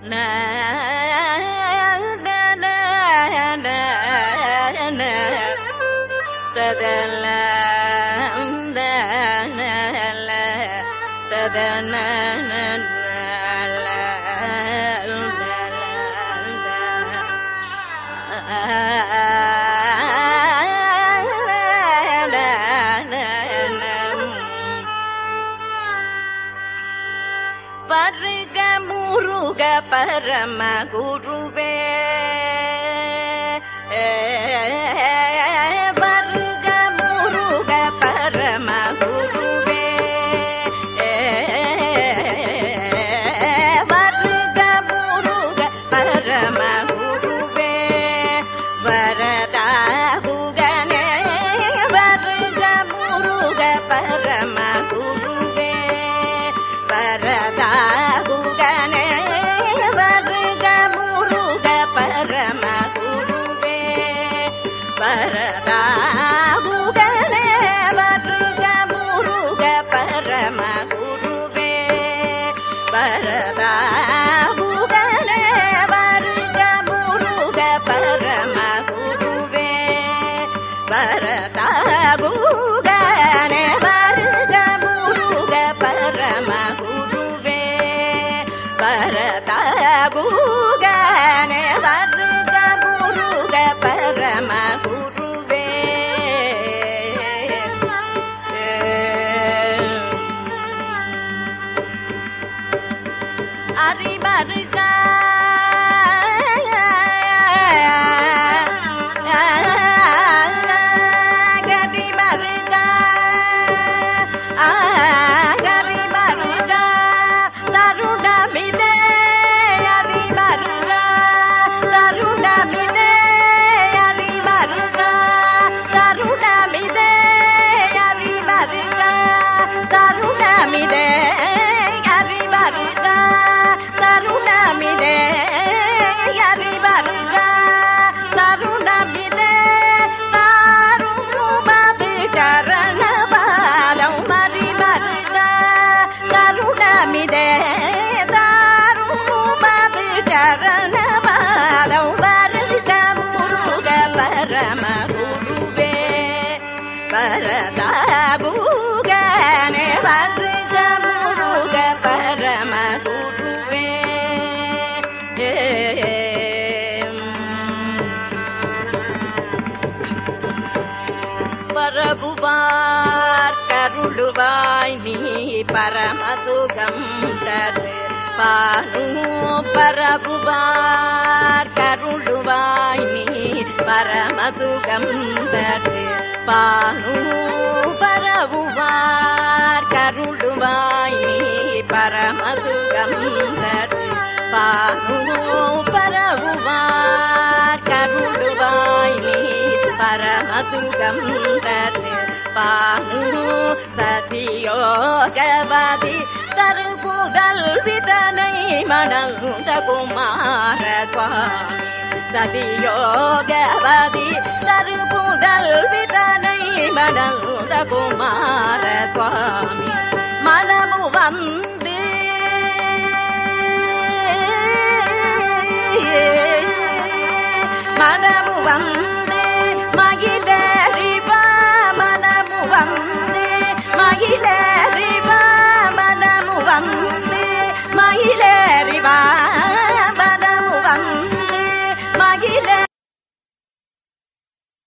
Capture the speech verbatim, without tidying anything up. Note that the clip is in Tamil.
வருக முருக பரம குருவே வருக முருக பரம குருவே வருக முருக பரம குருவே வரதா குகனே வருக முருக பரம குருவே வரதா குகனே வருக முருக பரம குருவே வரதா குகனே வருக முருக பரம குருவே வரதா குகனே வருக முருக பரம குருவே வரதா குகனே வருக முருக பரம குருவே வரதா குகனே வருக முருக பரம குருவே அறிமருக வரதா குகனே வருக முருக பரம குருவே பரபுவார் கருளுவாய் நீ பரம சுகம் தரு பானு பரபுவார் கருளுவாய் நீ பரம சுகம் தரு பானு பரவுவார் கருளுவாய் நீ பரம சுகம் தரு பானு பரவுவார் கருளுவாய் நீ பரம சுகம் தரு பானு சதியோகவதி தருபுதல் விதனை மணந்த குமார சுவாமி சதியோகவதி தருபுதல் விதனை மணந்த குமார சுவாமி மனமு வந்து மனமு வந்து மகிழறிவா மனமு வந்து மகிழறிவா மனமு வந்து மகிழறிவா மனமு வந்து மகிழ